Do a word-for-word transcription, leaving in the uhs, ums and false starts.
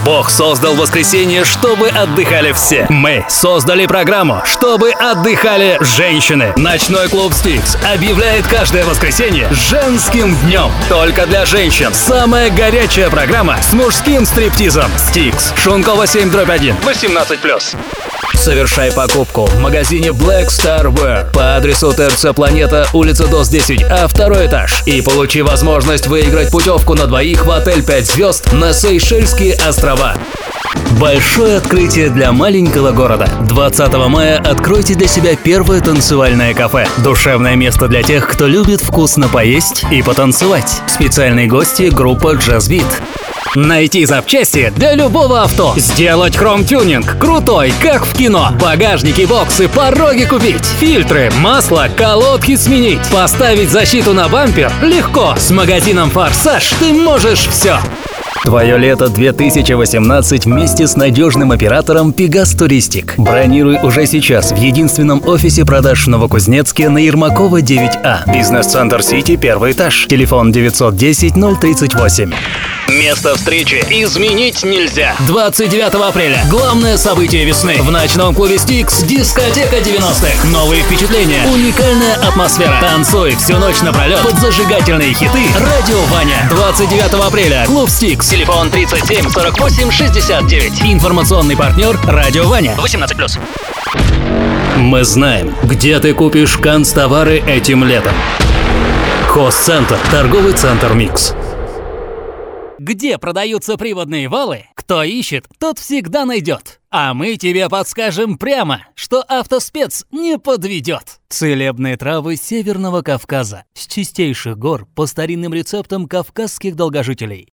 Бог создал воскресенье, чтобы отдыхали все. Мы создали программу, чтобы отдыхали женщины. Ночной клуб Стикс объявляет каждое воскресенье женским днем. Только для женщин. Самая горячая программа с мужским стриптизом. Стикс. Шункова семь дробь один. восемнадцать плюс. Совершай покупку в магазине Black Star Wear по адресу ТРЦ Планета, улица ДОС десять А, второй этаж. И получи возможность выиграть путевку на двоих в отель пять звезд на Сейшельские острова. Большое открытие для маленького города. двадцатого мая откройте для себя первое танцевальное кафе. Душевное место для тех, кто любит вкусно поесть и потанцевать. Специальные гости — группа Jazz Beat. Найти запчасти для любого авто. Сделать хром-тюнинг крутой, как в кино. Багажники, боксы, пороги купить. Фильтры, масло, колодки сменить. Поставить защиту на бампер легко. С магазином «Форсаж» ты можешь все. Твое лето две тысячи восемнадцать вместе с надежным оператором Пегас Туристик. Бронируй уже сейчас в единственном офисе продаж в Новокузнецке на Ермакова девять А. Бизнес-центр Сити, первый этаж. Телефон девятьсот десять ноль тридцать восемь. Место встречи изменить нельзя. двадцать девятого апреля. Главное событие весны. В ночном клубе Стикс дискотека девяностых. Новые впечатления. Уникальная атмосфера. Танцуй всю ночь напролет под зажигательные хиты. Радио Ваня. двадцать девятого апреля. Клуб Стикс. Телефон тридцать семь сорок восемь шестьдесят девять. Информационный партнер Радио Ваня. восемнадцать плюс. Мы знаем, где ты купишь канцтовары этим летом. Хозцентр. Торговый центр «Микс». Где продаются приводные валы, кто ищет, тот всегда найдет. А мы тебе подскажем прямо, что автоспец не подведет. Целебные травы Северного Кавказа с чистейших гор по старинным рецептам кавказских долгожителей.